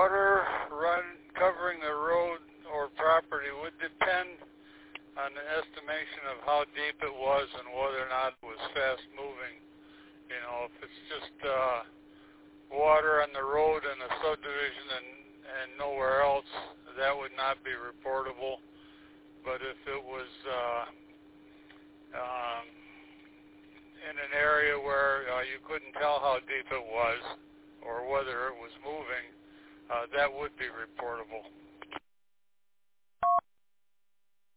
water covering the road or property would depend on the estimation of how deep it was and whether or not it was fast moving. You know, if it's just water on the road in a subdivision and nowhere else, that would not be reportable. But if it was in an area where you couldn't tell how deep it was or whether it was moving, that would be reportable.